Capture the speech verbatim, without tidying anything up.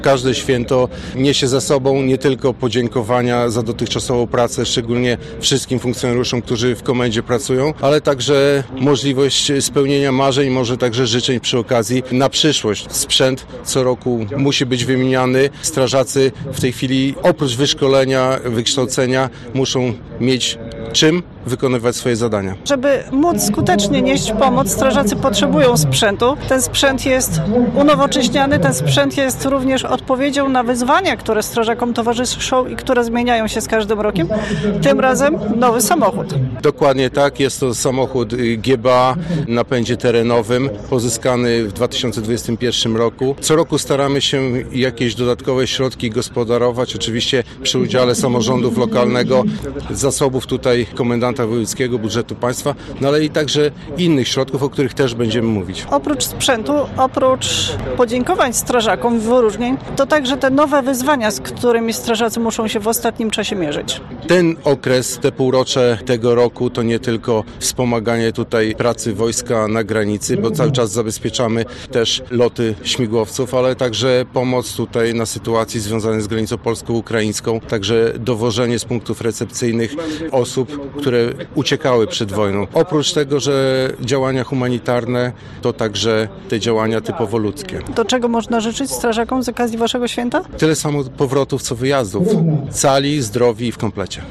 Każde święto niesie za sobą nie tylko podziękowania za dotychczasową pracę, szczególnie wszystkim funkcjonariuszom, którzy w komendzie pracują, ale także możliwość spełnienia marzeń, może także życzeń przy okazji na przyszłość. Sprzęt co roku musi być wymieniany. Strażacy w tej chwili oprócz wyszkolenia, wykształcenia muszą mieć czym wykonywać swoje zadania. Żeby móc skutecznie nieść pomoc, strażacy potrzebują sprzętu. Ten sprzęt jest unowocześniany, ten sprzęt jest również odpowiedzią na wyzwania, które strażakom towarzyszą i które zmieniają się z każdym rokiem. Tym razem nowy samochód. Dokładnie tak, jest to samochód G B A w napędzie terenowym, pozyskany w dwa tysiące dwudziestym pierwszym roku. Co roku staramy się jakieś dodatkowe środki gospodarować, oczywiście przy udziale samorządów lokalnego, zasobów tutaj komendanta wojewódzkiego, budżetu państwa, no ale i także innych środków, o których też będziemy mówić. Oprócz sprzętu, oprócz podziękowań strażakom, wyróżnień, to także te nowe wyzwania, z którymi strażacy muszą się w ostatnim czasie mierzyć. Ten okres, te półrocze tego roku to nie tylko wspomaganie tutaj pracy wojska na granicy, bo cały czas zabezpieczamy też loty śmigłowców, ale także pomoc tutaj na sytuacji związanej z granicą polsko-ukraińską, także dowożenie z punktów recepcyjnych osób, które uciekały przed wojną. Oprócz tego, że działania humanitarne, to także te działania typowo ludzkie. Do czego można życzyć strażakom z okazji waszego święta? Tyle samo powrotów, co wyjazdów. Cali, zdrowi i w komplecie.